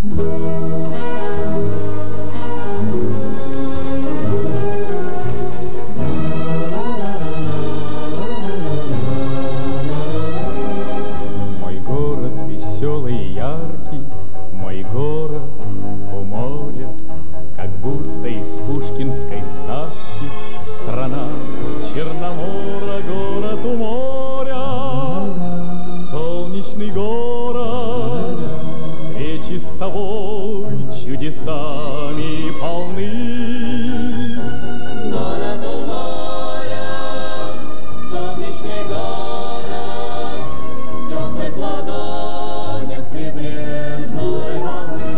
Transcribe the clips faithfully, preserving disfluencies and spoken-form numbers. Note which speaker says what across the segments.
Speaker 1: Мой город веселый и яркий, мой город у моря, как будто из пушкинской сказки. Страна Черномора, город у моря, солнечный город, встречи с тобой чудесами полны.
Speaker 2: Город у моря, солнечный город, в теплых ладонях прибрежной волны.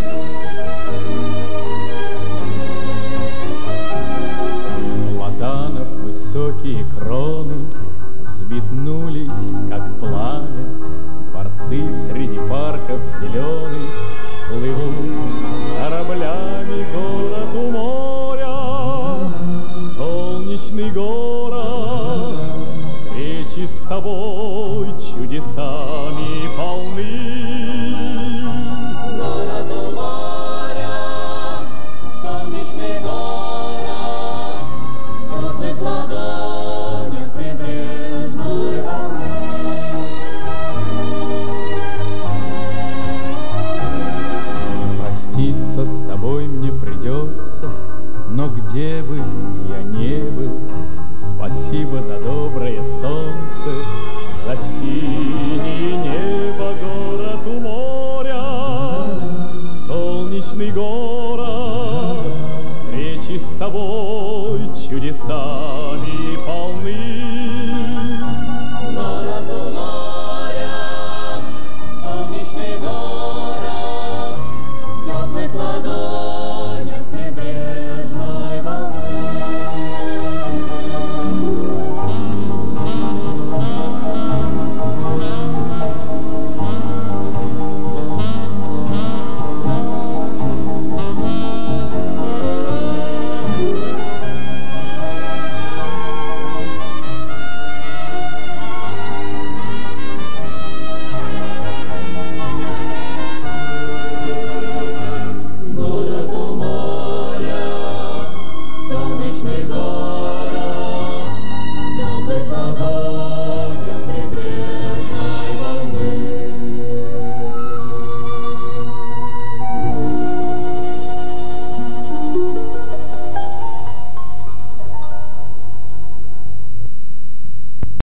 Speaker 1: Платанов высокие кроны взметнулись, как пламя. Дворцы среди парков зеленых плывут кораблями. Город у моря, солнечный город, встречи с тобой чудесами полны.
Speaker 2: Город у моря, солнечный город, в теплых ладонях прибрежной волны.
Speaker 1: Проститься с тобой мне придется, но где бы я не был, спасибо за доброе солнце, за синее небо. Город у моря, солнечный город, встречи с тобой чудесами полны.